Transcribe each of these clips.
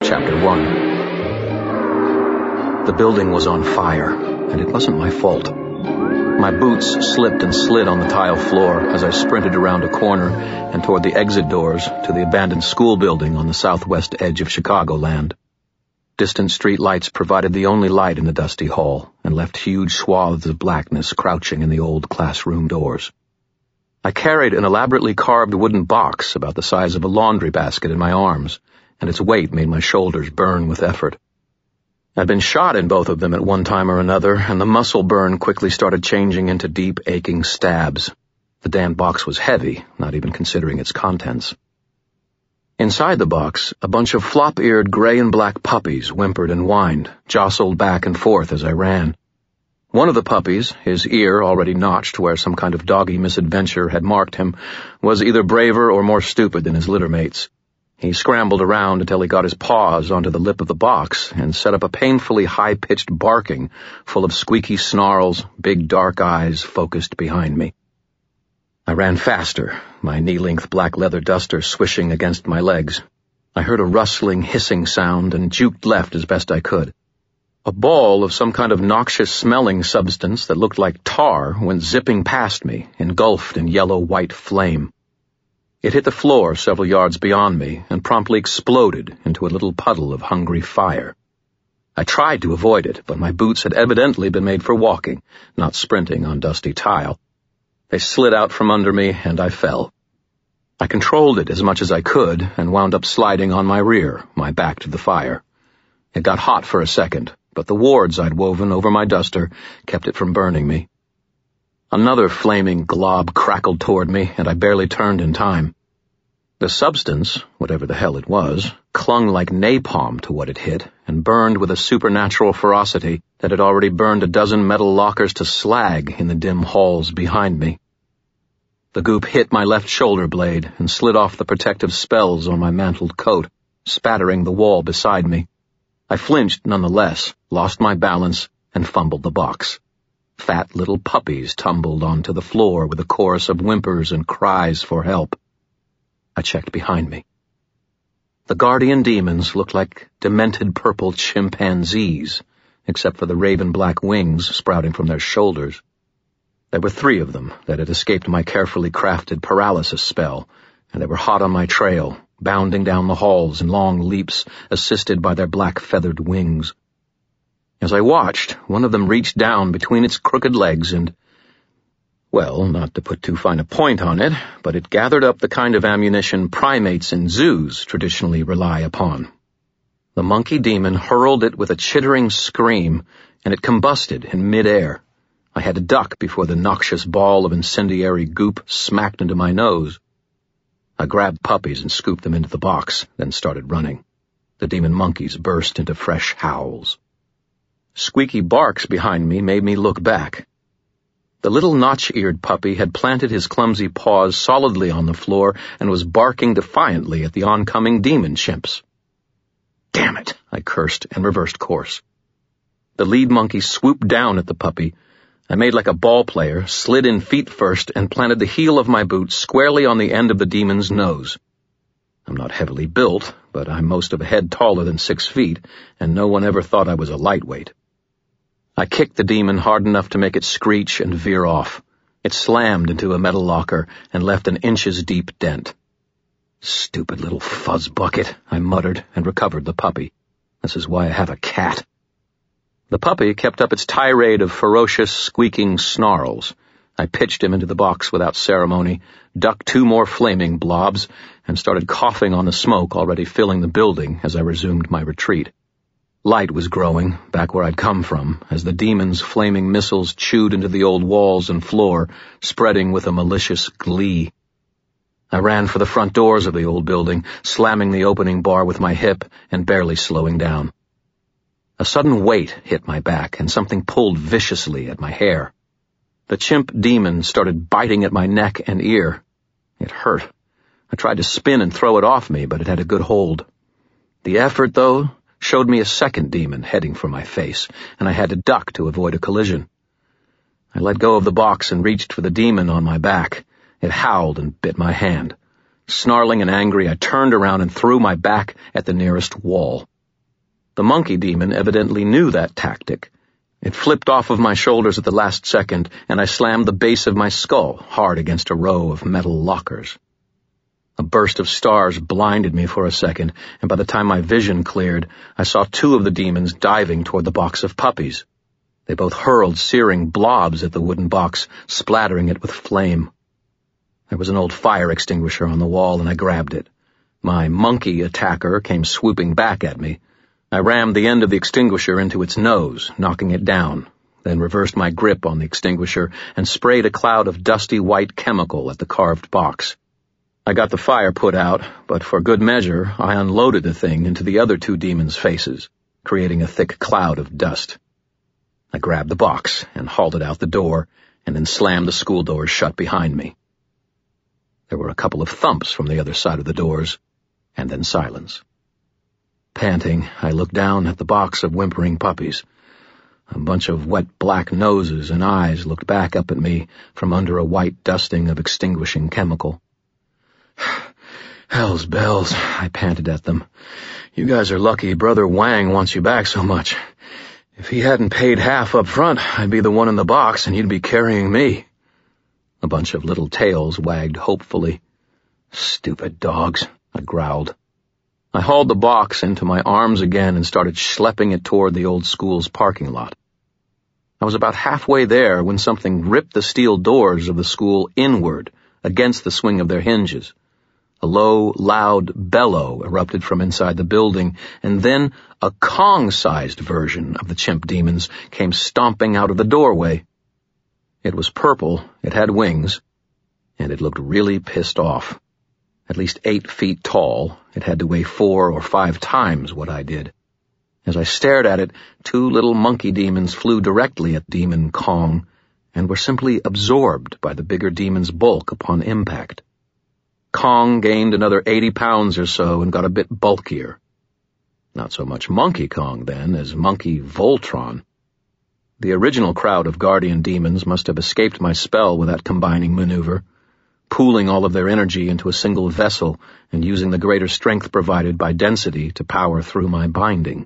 Chapter 1. The building was on fire, and it wasn't my fault. My boots slipped and slid on the tile floor as I sprinted around a corner and toward the exit doors to the abandoned school building on the southwest edge of Chicagoland. Distant street lights provided the only light in the dusty hall and left huge swaths of blackness crouching in the old classroom doors. I carried an elaborately carved wooden box about the size of a laundry basket in my arms, and its weight made my shoulders burn with effort. I'd been shot in both of them at one time or another, and the muscle burn quickly started changing into deep, aching stabs. The damned box was heavy, not even considering its contents. Inside the box, a bunch of flop-eared gray and black puppies whimpered and whined, jostled back and forth as I ran. One of the puppies, his ear already notched where some kind of doggy misadventure had marked him, was either braver or more stupid than his litter mates. He scrambled around until he got his paws onto the lip of the box and set up a painfully high-pitched barking full of squeaky snarls, big dark eyes focused behind me. I ran faster, my knee-length black leather duster swishing against my legs. I heard a rustling, hissing sound and juked left as best I could. A ball of some kind of noxious-smelling substance that looked like tar went zipping past me, engulfed in yellow-white flame. It hit the floor several yards beyond me and promptly exploded into a little puddle of hungry fire. I tried to avoid it, but my boots had evidently been made for walking, not sprinting on dusty tile. They slid out from under me, and I fell. I controlled it as much as I could and wound up sliding on my rear, my back to the fire. It got hot for a second, but the wards I'd woven over my duster kept it from burning me. Another flaming glob crackled toward me, and I barely turned in time. The substance, whatever the hell it was, clung like napalm to what it hit and burned with a supernatural ferocity that had already burned a dozen metal lockers to slag in the dim halls behind me. The goop hit my left shoulder blade and slid off the protective spells on my mantled coat, spattering the wall beside me. I flinched nonetheless, lost my balance, and fumbled the box. Fat little puppies tumbled onto the floor with a chorus of whimpers and cries for help. I checked behind me. The guardian demons looked like demented purple chimpanzees, except for the raven-black wings sprouting from their shoulders. There were 3 of them that had escaped my carefully crafted paralysis spell, and they were hot on my trail, bounding down the halls in long leaps, assisted by their black feathered wings. As I watched, one of them reached down between its crooked legs and, well, not to put too fine a point on it, but it gathered up the kind of ammunition primates in zoos traditionally rely upon. The monkey demon hurled it with a chittering scream, and it combusted in mid-air. I had to duck before the noxious ball of incendiary goop smacked into my nose. I grabbed puppies and scooped them into the box, then started running. The demon monkeys burst into fresh howls. Squeaky barks behind me made me look back. The little notch-eared puppy had planted his clumsy paws solidly on the floor and was barking defiantly at the oncoming demon chimps. Damn it, I cursed and reversed course. The lead monkey swooped down at the puppy. I made like a ball player, slid in feet first, and planted the heel of my boot squarely on the end of the demon's nose. I'm not heavily built, but I'm most of a head taller than 6 feet, and no one ever thought I was a lightweight. I kicked the demon hard enough to make it screech and veer off. It slammed into a metal locker and left an inches-deep dent. Stupid little fuzz bucket, I muttered and recovered the puppy. This is why I have a cat. The puppy kept up its tirade of ferocious, squeaking snarls. I pitched him into the box without ceremony, ducked 2 more flaming blobs, and started coughing on the smoke already filling the building as I resumed my retreat. Light was growing, back where I'd come from, as the demon's flaming missiles chewed into the old walls and floor, spreading with a malicious glee. I ran for the front doors of the old building, slamming the opening bar with my hip and barely slowing down. A sudden weight hit my back, and something pulled viciously at my hair. The chimp demon started biting at my neck and ear. It hurt. I tried to spin and throw it off me, but it had a good hold. The effort, though, showed me a second demon heading for my face, and I had to duck to avoid a collision. I let go of the box and reached for the demon on my back. It howled and bit my hand. Snarling and angry, I turned around and threw my back at the nearest wall. The monkey demon evidently knew that tactic. It flipped off of my shoulders at the last second, and I slammed the base of my skull hard against a row of metal lockers. A burst of stars blinded me for a second, and by the time my vision cleared, I saw two of the demons diving toward the box of puppies. They both hurled searing blobs at the wooden box, splattering it with flame. There was an old fire extinguisher on the wall, and I grabbed it. My monkey attacker came swooping back at me. I rammed the end of the extinguisher into its nose, knocking it down, then reversed my grip on the extinguisher and sprayed a cloud of dusty white chemical at the carved box. I got the fire put out, but for good measure, I unloaded the thing into the other two demons' faces, creating a thick cloud of dust. I grabbed the box and hauled it out the door, and then slammed the school doors shut behind me. There were a couple of thumps from the other side of the doors, and then silence. Panting, I looked down at the box of whimpering puppies. A bunch of wet black noses and eyes looked back up at me from under a white dusting of extinguishing chemical. "Hell's bells," I panted at them. "You guys are lucky Brother Wang wants you back so much. If he hadn't paid half up front, I'd be the one in the box and he'd be carrying me." A bunch of little tails wagged hopefully. "Stupid dogs," I growled. I hauled the box into my arms again and started schlepping it toward the old school's parking lot. I was about halfway there when something ripped the steel doors of the school inward against the swing of their hinges. A low, loud bellow erupted from inside the building, and then a Kong-sized version of the chimp demons came stomping out of the doorway. It was purple, it had wings, and it looked really pissed off. At least 8 feet tall, it had to weigh 4 or 5 times what I did. As I stared at it, 2 little monkey demons flew directly at Demon Kong and were simply absorbed by the bigger demon's bulk upon impact. Kong gained another 80 pounds or so and got a bit bulkier. Not so much Monkey Kong, then, as Monkey Voltron. The original crowd of guardian demons must have escaped my spell with that combining maneuver, pooling all of their energy into a single vessel and using the greater strength provided by density to power through my binding.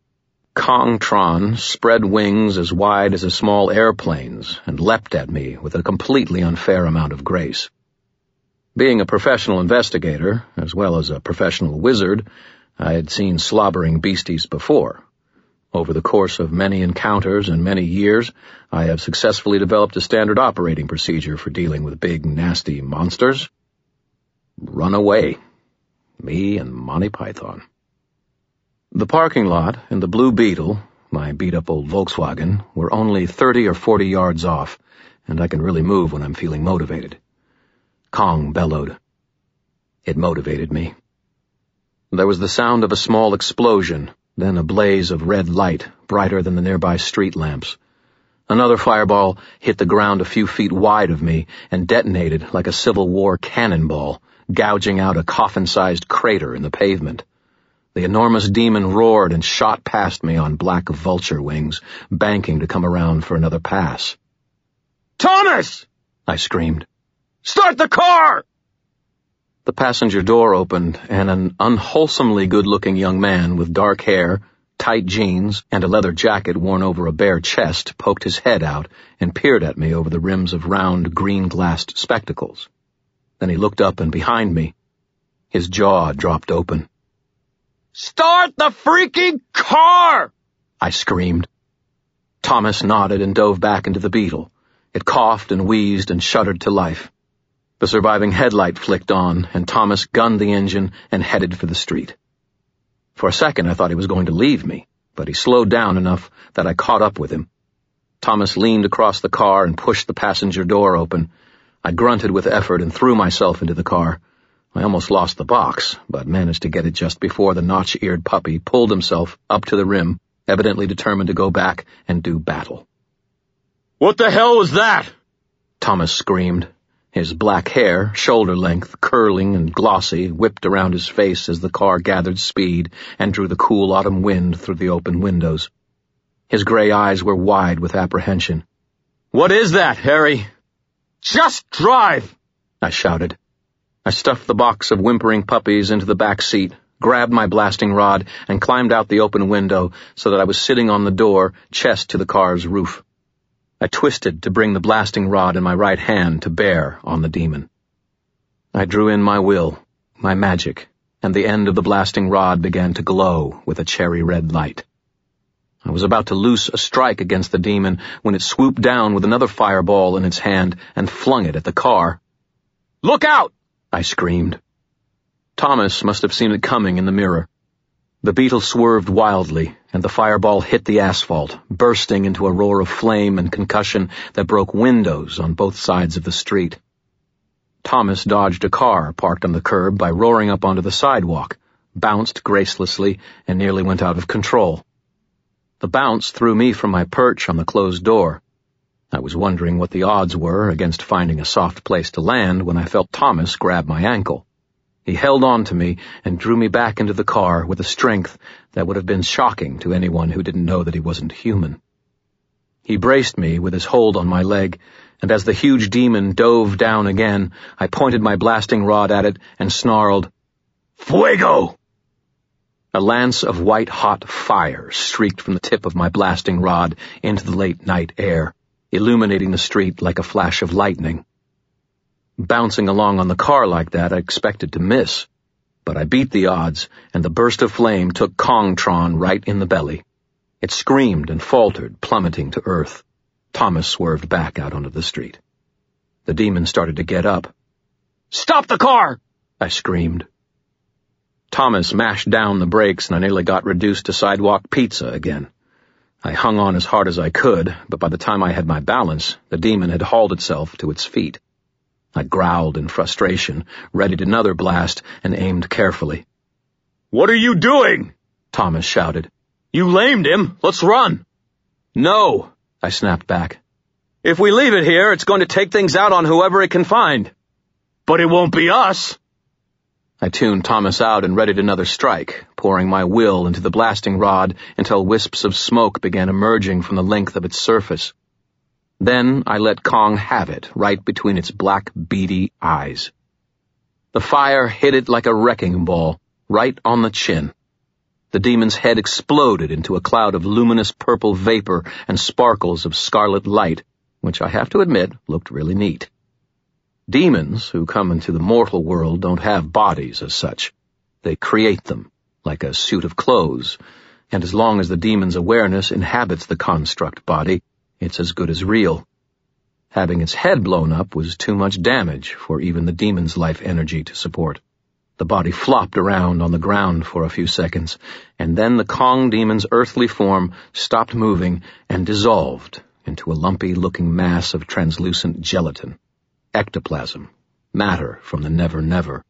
Kongtron spread wings as wide as a small airplane's and leapt at me with a completely unfair amount of grace. Being a professional investigator, as well as a professional wizard, I had seen slobbering beasties before. Over the course of many encounters and many years, I have successfully developed a standard operating procedure for dealing with big, nasty monsters. Run away. Me and Monty Python. The parking lot and the Blue Beetle, my beat-up old Volkswagen, were only 30 or 40 yards off, and I can really move when I'm feeling motivated. Kong bellowed. It motivated me. There was the sound of a small explosion, then a blaze of red light, brighter than the nearby street lamps. Another fireball hit the ground a few feet wide of me and detonated like a Civil War cannonball, gouging out a coffin-sized crater in the pavement. The enormous demon roared and shot past me on black vulture wings, banking to come around for another pass. "Thomas!" I screamed. "Start the car!" The passenger door opened, and an unwholesomely good-looking young man with dark hair, tight jeans, and a leather jacket worn over a bare chest poked his head out and peered at me over the rims of round, green-glassed spectacles. Then he looked up and behind me. His jaw dropped open. "Start the freaking car!" I screamed. Thomas nodded and dove back into the Beetle. It coughed and wheezed and shuddered to life. The surviving headlight flicked on, and Thomas gunned the engine and headed for the street. For a second I thought he was going to leave me, but he slowed down enough that I caught up with him. Thomas leaned across the car and pushed the passenger door open. I grunted with effort and threw myself into the car. I almost lost the box, but managed to get it just before the notch-eared puppy pulled himself up to the rim, evidently determined to go back and do battle. "What the hell was that?" Thomas screamed. His black hair, shoulder-length, curling and glossy, whipped around his face as the car gathered speed and drew the cool autumn wind through the open windows. His gray eyes were wide with apprehension. "What is that, Harry?" "Just drive!" I shouted. I stuffed the box of whimpering puppies into the back seat, grabbed my blasting rod, and climbed out the open window so that I was sitting on the door, chest to the car's roof. I twisted to bring the blasting rod in my right hand to bear on the demon. I drew in my will, my magic, and the end of the blasting rod began to glow with a cherry-red light. I was about to loose a strike against the demon when it swooped down with another fireball in its hand and flung it at the car. "Look out!" I screamed. Thomas must have seen it coming in the mirror. The Beetle swerved wildly, and the fireball hit the asphalt, bursting into a roar of flame and concussion that broke windows on both sides of the street. Thomas dodged a car parked on the curb by roaring up onto the sidewalk, bounced gracelessly, and nearly went out of control. The bounce threw me from my perch on the closed door. I was wondering what the odds were against finding a soft place to land when I felt Thomas grab my ankle. He held on to me and drew me back into the car with a strength that would have been shocking to anyone who didn't know that he wasn't human. He braced me with his hold on my leg, and as the huge demon dove down again, I pointed my blasting rod at it and snarled, "Fuego!" A lance of white-hot fire streaked from the tip of my blasting rod into the late-night air, illuminating the street like a flash of lightning. Bouncing along on the car like that, I expected to miss, but I beat the odds, and the burst of flame took Kongtron right in the belly. It screamed and faltered, plummeting to earth. Thomas swerved back out onto the street. The demon started to get up. "Stop the car!" I screamed. Thomas mashed down the brakes, and I nearly got reduced to sidewalk pizza again. I hung on as hard as I could, but by the time I had my balance, the demon had hauled itself to its feet. I growled in frustration, readied another blast, and aimed carefully. "What are you doing?" Thomas shouted. "You lamed him. Let's run." "No," I snapped back. "If we leave it here, it's going to take things out on whoever it can find." "But it won't be us." I tuned Thomas out and readied another strike, pouring my will into the blasting rod until wisps of smoke began emerging from the length of its surface. Then I let Kong have it right between its black, beady eyes. The fire hit it like a wrecking ball, right on the chin. The demon's head exploded into a cloud of luminous purple vapor and sparkles of scarlet light, which I have to admit looked really neat. Demons who come into the mortal world don't have bodies as such. They create them, like a suit of clothes, and as long as the demon's awareness inhabits the construct body, it's as good as real. Having its head blown up was too much damage for even the demon's life energy to support. The body flopped around on the ground for a few seconds, and then the Kong demon's earthly form stopped moving and dissolved into a lumpy-looking mass of translucent gelatin. Ectoplasm, matter from the never-never.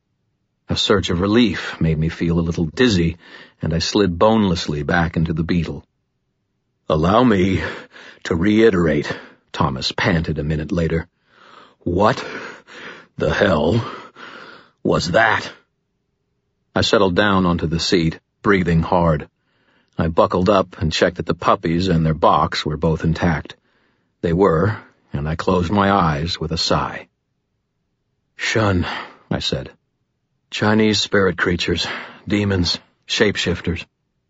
A surge of relief made me feel a little dizzy, and I slid bonelessly back into the Beetle. "Allow me to reiterate," Thomas panted a minute later. "What the hell was that?" I settled down onto the seat, breathing hard. I buckled up and checked that the puppies and their box were both intact. They were, and I closed my eyes with a sigh. "Shun," I said. "Chinese spirit creatures, demons, shapeshifters."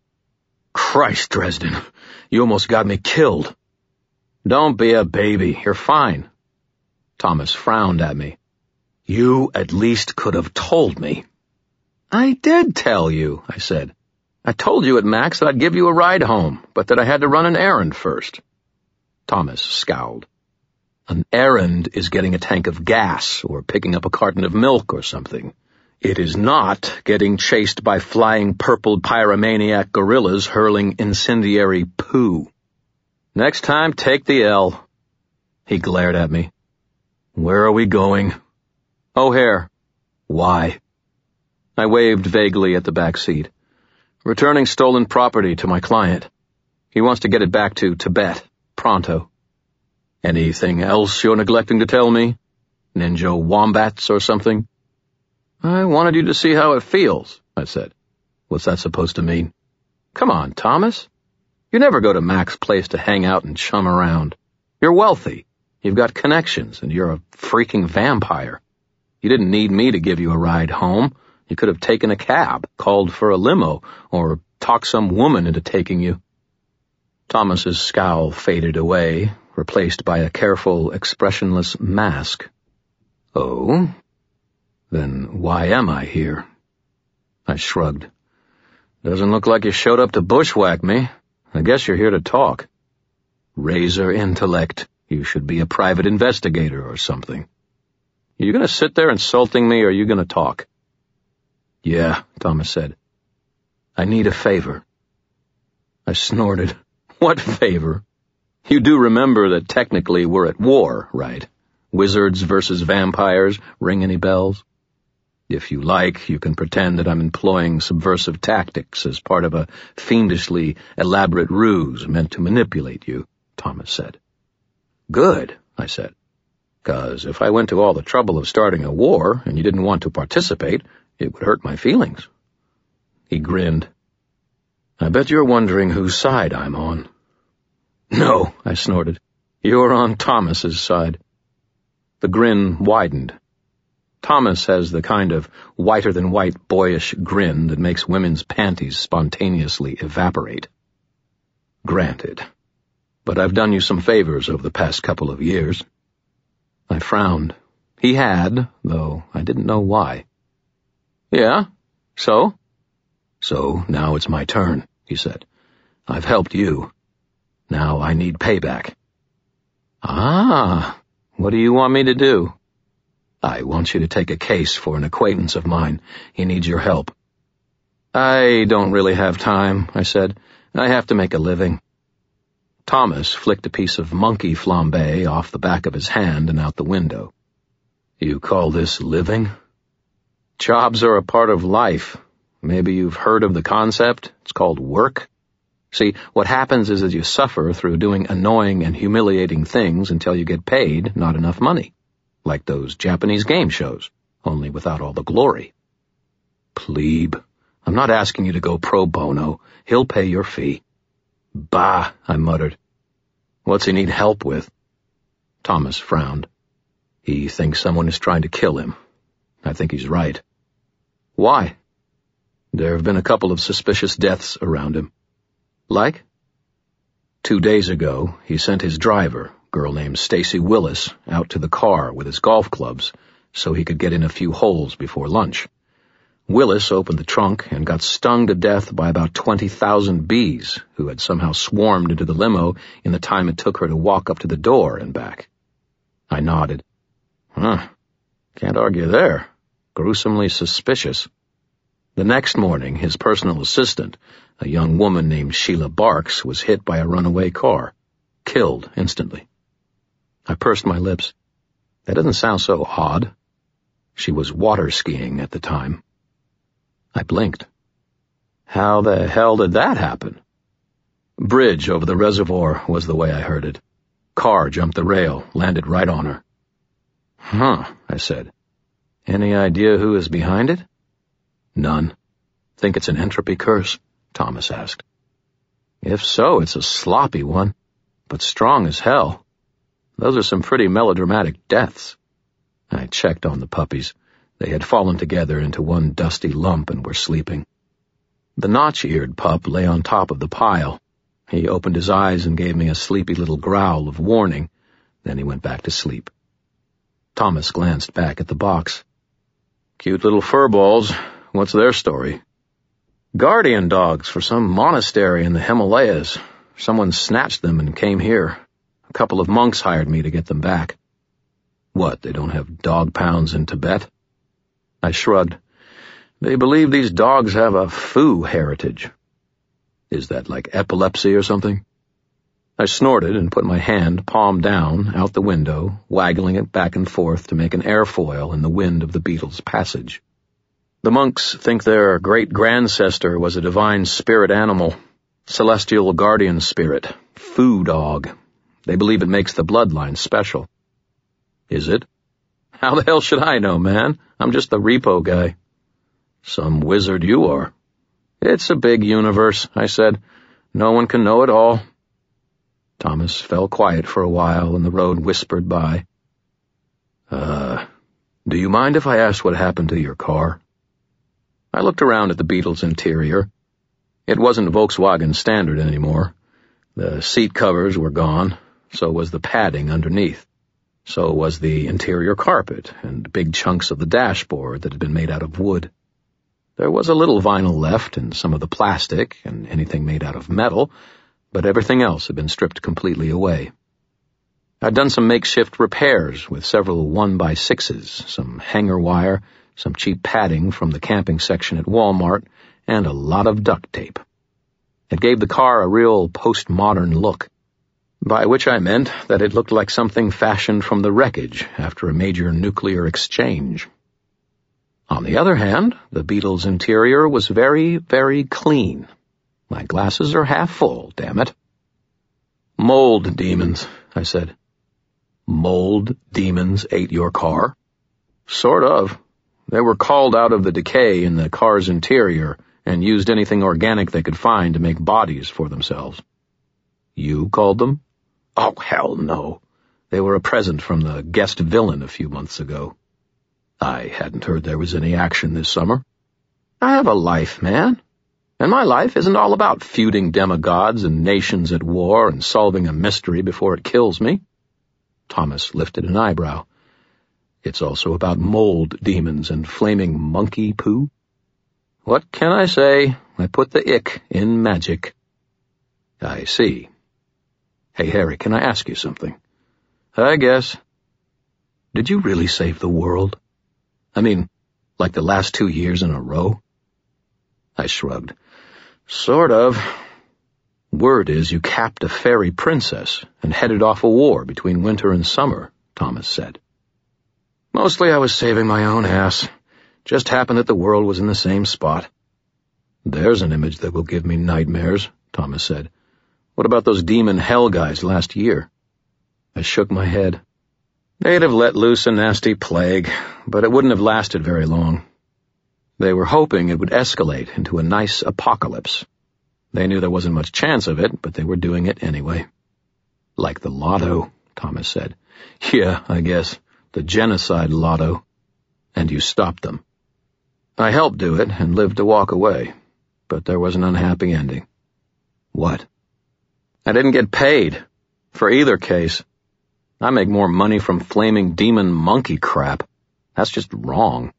"Christ, Dresden, you almost got me killed." "Don't be a baby, you're fine." Thomas frowned at me. "You at least could have told me." "I did tell you," I said. "I told you at Max that I'd give you a ride home, but that I had to run an errand first." Thomas scowled. "An errand is getting a tank of gas or picking up a carton of milk or something. It is not getting chased by flying purple pyromaniac gorillas hurling incendiary poo. Next time, take the L." He glared at me. "Where are we going?" "O'Hare." "Why?" I waved vaguely at the back seat. "Returning stolen property to my client. He wants to get it back to Tibet, pronto." "Anything else you're neglecting to tell me? Ninja wombats or something?" "I wanted you to see how it feels," I said. "What's that supposed to mean?" "Come on, Thomas. You never go to Mac's place to hang out and chum around. You're wealthy. You've got connections, and you're a freaking vampire. You didn't need me to give you a ride home. You could have taken a cab, called for a limo, or talked some woman into taking you." Thomas's scowl faded away, replaced by a careful, expressionless mask. "Oh? Then why am I here?" I shrugged. "Doesn't look like you showed up to bushwhack me. I guess you're here to talk." "Razor intellect. You should be a private investigator or something. Are you going to sit there insulting me, or are you going to talk?" "Yeah," Thomas said. "I need a favor." I snorted. "What favor? You do remember that technically we're at war, right? Wizards versus vampires, ring any bells? If you like, you can pretend that I'm employing subversive tactics as part of a fiendishly elaborate ruse meant to manipulate you," Thomas said. "Good," I said. "'Cause if I went to all the trouble of starting a war and you didn't want to participate, it would hurt my feelings." He grinned. "I bet you're wondering whose side I'm on." "No," I snorted. "You're on Thomas's side." The grin widened. Thomas has the kind of whiter-than-white boyish grin that makes women's panties spontaneously evaporate. "Granted. But I've done you some favors over the past couple of years." I frowned. He had, though I didn't know why. "Yeah? So?" "So now it's my turn," he said. "I've helped you. Now I need payback." "Ah, what do you want me to do?" "I want you to take a case for an acquaintance of mine. He needs your help." "I don't really have time," I said. "I have to make a living." Thomas flicked a piece of monkey flambe off the back of his hand and out the window. "You call this living?" "Jobs are a part of life. Maybe you've heard of the concept. It's called work. See, what happens is that you suffer through doing annoying and humiliating things until you get paid not enough money. Like those Japanese game shows, only without all the glory." "Plebe, I'm not asking you to go pro bono. He'll pay your fee." "Bah," I muttered. "What's he need help with?" Thomas frowned. "He thinks someone is trying to kill him. I think he's right." "Why?" "There have been a couple of suspicious deaths around him." "Like?" 2 days ago, he sent his driver, girl named Stacy Willis, out to the car with his golf clubs so he could get in a few holes before lunch. Willis opened the trunk and got stung to death by about 20,000 bees who had somehow swarmed into the limo in the time it took her to walk up to the door and back. I nodded. Can't argue there. Gruesomely suspicious. The next morning, his personal assistant, a young woman named Sheila Barks, was hit by a runaway car. Killed instantly. I pursed my lips. That doesn't sound so odd. She was water skiing at the time. I blinked. How the hell did that happen? Bridge over the reservoir was the way I heard it. Car jumped the rail, landed right on her. I said. Any idea who is behind it? None. Think it's an entropy curse? Thomas asked. If so, it's a sloppy one, but strong as hell. Those are some pretty melodramatic deaths. I checked on the puppies. They had fallen together into one dusty lump and were sleeping. The notch-eared pup lay on top of the pile. He opened his eyes and gave me a sleepy little growl of warning. Then he went back to sleep. Thomas glanced back at the box. Cute little furballs. What's their story? Guardian dogs for some monastery in the Himalayas. Someone snatched them and came here. A couple of monks hired me to get them back. What, they don't have dog pounds in Tibet? I shrugged. They believe these dogs have a foo heritage. Is that like epilepsy or something? I snorted and put my hand, palm down, out the window, waggling it back and forth to make an airfoil in the wind of the beetle's passage. The monks think their great-grandcestor was a divine spirit animal, celestial guardian spirit, foo dog. They believe it makes the bloodline special. Is it? How the hell should I know, man? I'm just the repo guy. Some wizard you are. It's a big universe, I said. No one can know it all. Thomas fell quiet for a while and the road whispered by. Do you mind if I ask what happened to your car? I looked around at the Beetle's interior. It wasn't Volkswagen standard anymore. The seat covers were gone, so was the padding underneath. So was the interior carpet and big chunks of the dashboard that had been made out of wood. There was a little vinyl left and some of the plastic and anything made out of metal, but everything else had been stripped completely away. I'd done some makeshift repairs with several 1x6s, some hanger wire, some cheap padding from the camping section at Walmart, and a lot of duct tape. It gave the car a real postmodern look, by which I meant that it looked like something fashioned from the wreckage after a major nuclear exchange. On the other hand, the Beetle's interior was very, very clean. My glasses are half full, damn it. Mold demons, I said. Mold demons ate your car? Sort of. They were called out of the decay in the car's interior and used anything organic they could find to make bodies for themselves. You called them? Oh, hell no. They were a present from the guest villain a few months ago. I hadn't heard there was any action this summer. I have a life, man. And my life isn't all about feuding demigods and nations at war and solving a mystery before it kills me. Thomas lifted an eyebrow. It's also about mold demons and flaming monkey poo. What can I say? I put the ick in magic. I see. Hey, Harry, can I ask you something? I guess. Did you really save the world? I mean, like the last 2 years in a row? I shrugged. Sort of. Word is you capped a fairy princess and headed off a war between winter and summer, Thomas said. Mostly I was saving my own ass. Just happened that the world was in the same spot. There's an image that will give me nightmares, Thomas said. What about those demon hell guys last year? I shook my head. They'd have let loose a nasty plague, but it wouldn't have lasted very long. They were hoping it would escalate into a nice apocalypse. They knew there wasn't much chance of it, but they were doing it anyway. Like the lotto, Thomas said. Yeah, I guess. The genocide lotto. And you stopped them. I helped do it and lived to walk away, but there was an unhappy ending. What? I didn't get paid. For either case. I make more money from flaming demon monkey crap. That's just wrong.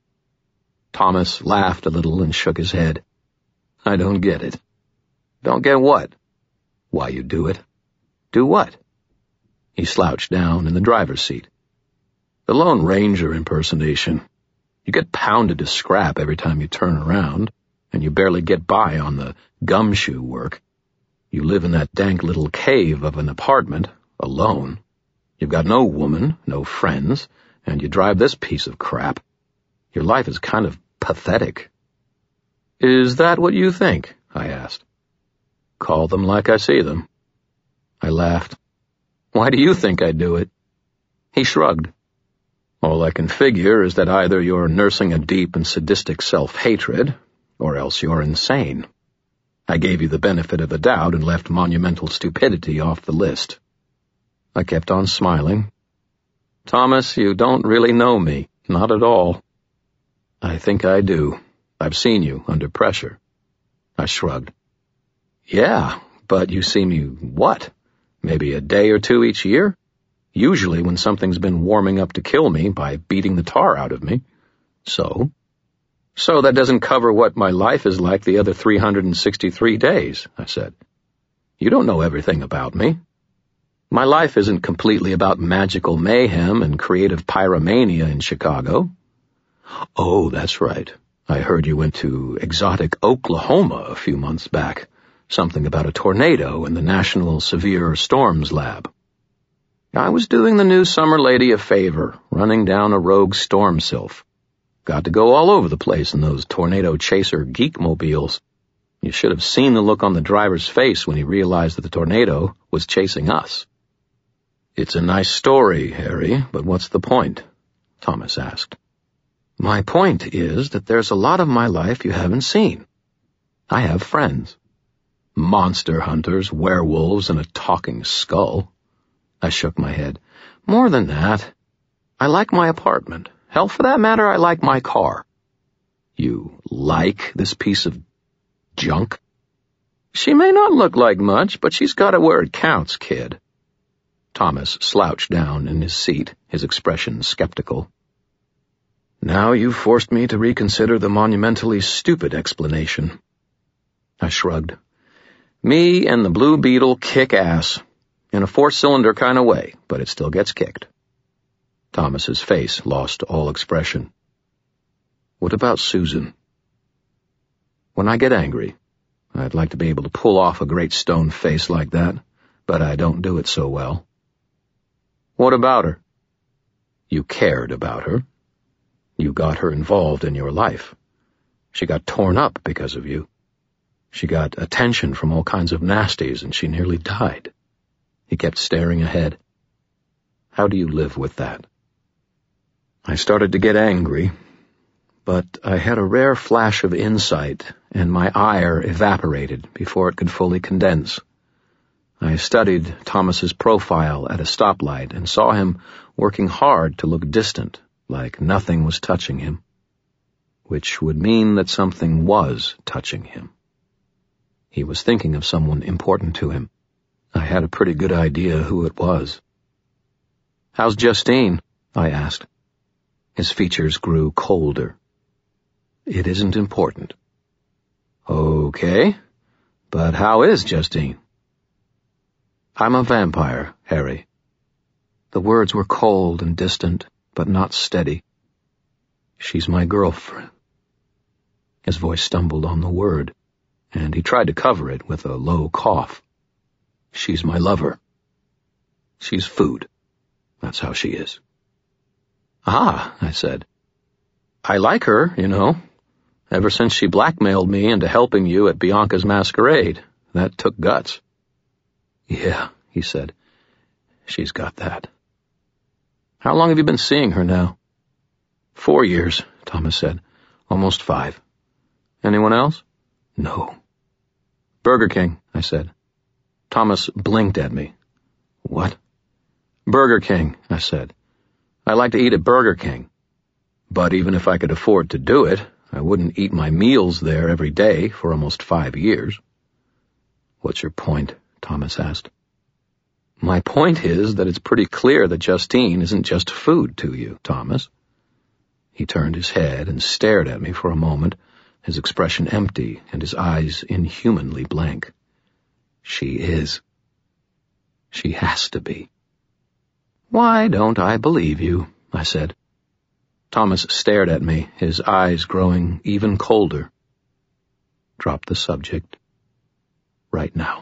Thomas laughed a little and shook his head. I don't get it. Don't get what? Why you do it. Do what? He slouched down in the driver's seat. The Lone Ranger impersonation. You get pounded to scrap every time you turn around, and you barely get by on the gumshoe work. You live in that dank little cave of an apartment, alone. You've got no woman, no friends, and you drive this piece of crap. Your life is kind of pathetic. Is that what you think? I asked. Call them like I see them. I laughed. Why do you think I do it? He shrugged. All I can figure is that either you're nursing a deep and sadistic self-hatred, or else you're insane. I gave you the benefit of the doubt and left monumental stupidity off the list. I kept on smiling. Thomas, you don't really know me. Not at all. I think I do. I've seen you under pressure. I shrugged. Yeah, but you see me what? Maybe a day or two each year? Usually when something's been warming up to kill me by beating the tar out of me. So? So that doesn't cover what my life is like the other 363 days, I said. You don't know everything about me. My life isn't completely about magical mayhem and creative pyromania in Chicago. Oh, that's right. I heard you went to exotic Oklahoma a few months back. Something about a tornado in the National Severe Storms Lab. I was doing the new summer lady a favor, running down a rogue storm sylph. Got to go all over the place in those tornado chaser geekmobiles. You should have seen the look on the driver's face when he realized that the tornado was chasing us. It's a nice story, Harry, but what's the point? Thomas asked. My point is that there's a lot of my life you haven't seen. I have friends. Monster hunters, werewolves, and a talking skull. I shook my head. More than that. I like my apartment. Hell, for that matter, I like my car. You like this piece of junk? She may not look like much, but she's got it where it counts, kid. Thomas slouched down in his seat, his expression skeptical. Now you've forced me to reconsider the monumentally stupid explanation. I shrugged. Me and the Blue Beetle kick ass. In a four-cylinder kind of way, but it still gets kicked. Thomas's face lost all expression. What about Susan? When I get angry, I'd like to be able to pull off a great stone face like that, but I don't do it so well. What about her? You cared about her. You got her involved in your life. She got torn up because of you. She got attention from all kinds of nasties, and she nearly died. He kept staring ahead. How do you live with that? I started to get angry, but I had a rare flash of insight, and my ire evaporated before it could fully condense. I studied Thomas's profile at a stoplight and saw him working hard to look distant, like nothing was touching him, which would mean that something was touching him. He was thinking of someone important to him. I had a pretty good idea who it was. How's Justine? I asked. His features grew colder. It isn't important. Okay, but how is Justine? I'm a vampire, Harry. The words were cold and distant, but not steady. She's my girlfriend. His voice stumbled on the word, and he tried to cover it with a low cough. She's my lover. She's food. That's how she is. Ah, I said. I like her, you know. Ever since she blackmailed me into helping you at Bianca's masquerade. That took guts. Yeah, he said. She's got that. How long have you been seeing her now? 4 years, Thomas said. Almost 5. Anyone else? No. Burger King, I said. Thomas blinked at me. What? Burger King, I said. I like to eat at Burger King. But even if I could afford to do it, I wouldn't eat my meals there every day for almost 5 years. What's your point? Thomas asked. My point is that it's pretty clear that Justine isn't just food to you, Thomas. He turned his head and stared at me for a moment, his expression empty and his eyes inhumanly blank. She is. She has to be. Why don't I believe you? I said. Thomas stared at me, his eyes growing even colder. Drop the subject. Right now.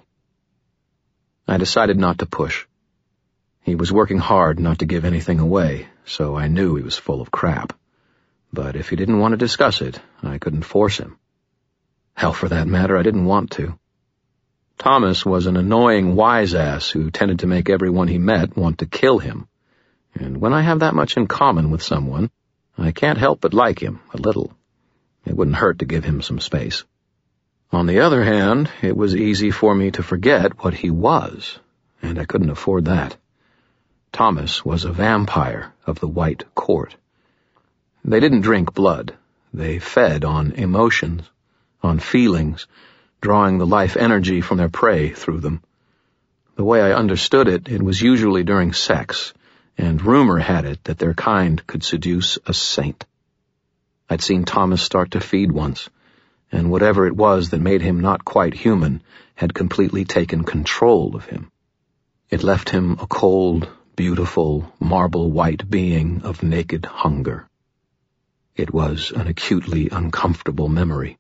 I decided not to push. He was working hard not to give anything away, so I knew he was full of crap. But if he didn't want to discuss it, I couldn't force him. Hell, for that matter, I didn't want to. Thomas was an annoying wise-ass who tended to make everyone he met want to kill him. And when I have that much in common with someone, I can't help but like him a little. It wouldn't hurt to give him some space. On the other hand, it was easy for me to forget what he was, and I couldn't afford that. Thomas was a vampire of the White Court. They didn't drink blood. They fed on emotions, on feelings, drawing the life energy from their prey through them. The way I understood it, it was usually during sex, and rumor had it that their kind could seduce a saint. I'd seen Thomas start to feed once, and whatever it was that made him not quite human had completely taken control of him. It left him a cold, beautiful, marble-white being of naked hunger. It was an acutely uncomfortable memory.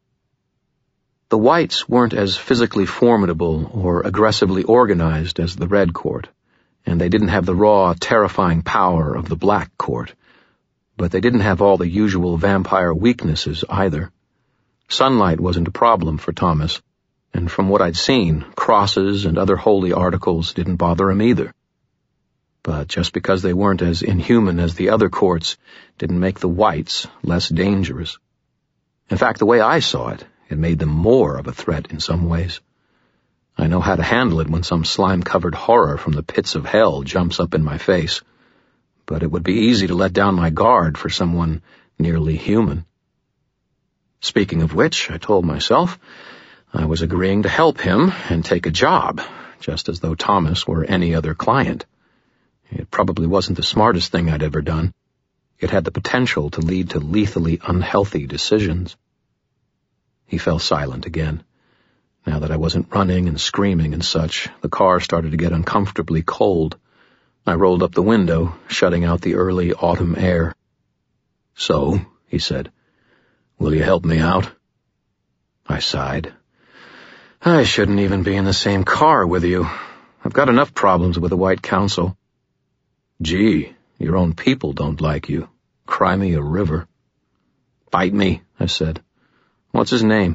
The Whites weren't as physically formidable or aggressively organized as the Red Court, and they didn't have the raw, terrifying power of the Black Court, but they didn't have all the usual vampire weaknesses either. Sunlight wasn't a problem for Thomas, and from what I'd seen, crosses and other holy articles didn't bother him either. But just because they weren't as inhuman as the other courts didn't make the Whites less dangerous. In fact, the way I saw it, it made them more of a threat in some ways. I know how to handle it when some slime-covered horror from the pits of hell jumps up in my face, but it would be easy to let down my guard for someone nearly human. Speaking of which, I told myself, I was agreeing to help him and take a job, just as though Thomas were any other client. It probably wasn't the smartest thing I'd ever done. It had the potential to lead to lethally unhealthy decisions. He fell silent again. Now that I wasn't running and screaming and such, the car started to get uncomfortably cold. I rolled up the window, shutting out the early autumn air. "So," he said, "will you help me out?" I sighed. "I shouldn't even be in the same car with you. I've got enough problems with the White Council." "Gee, your own people don't like you. Cry me a river." "Bite me," I said. "What's his name?"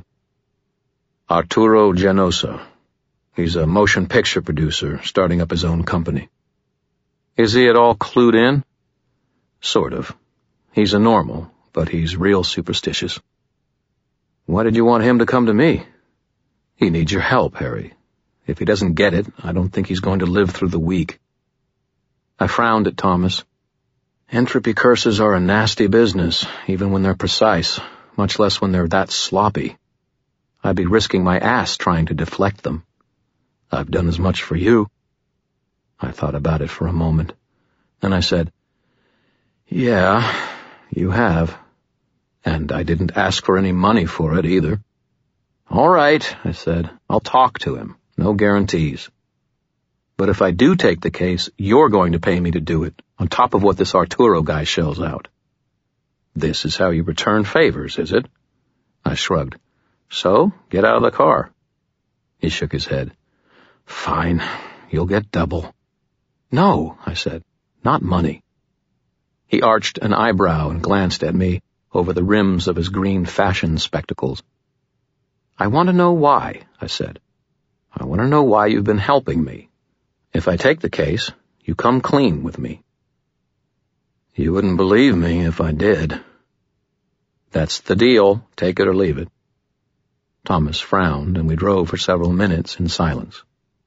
"Arturo Genosa. He's a motion picture producer, starting up his own company." "Is he at all clued in?" "Sort of. He's a normal, but he's real superstitious." "Why did you want him to come to me?" "He needs your help, Harry. If he doesn't get it, I don't think he's going to live through the week." I frowned at Thomas. Entropy curses are a nasty business, even when they're precise, much less when they're that sloppy. I'd be risking my ass trying to deflect them. "I've done as much for you." I thought about it for a moment. Then I said, "Yeah, you have. And I didn't ask for any money for it either." "All right," I said. "I'll talk to him. No guarantees. But if I do take the case, you're going to pay me to do it, on top of what this Arturo guy shells out." "This is how you return favors, is it?" I shrugged. "So, get out of the car." He shook his head. "Fine, you'll get double." "No," I said, "not money." He arched an eyebrow and glanced at me over the rims of his green fashion spectacles. "I want to know why," I said. "I want to know why you've been helping me. If I take the case, you come clean with me." "You wouldn't believe me if I did." "That's the deal. Take it or leave it." Thomas frowned, and we drove for several minutes in silence.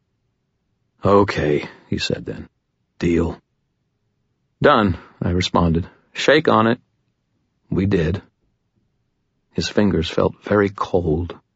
"Okay," he said then. "Deal." "Done," I responded. "Shake on it." We did. His fingers felt very cold.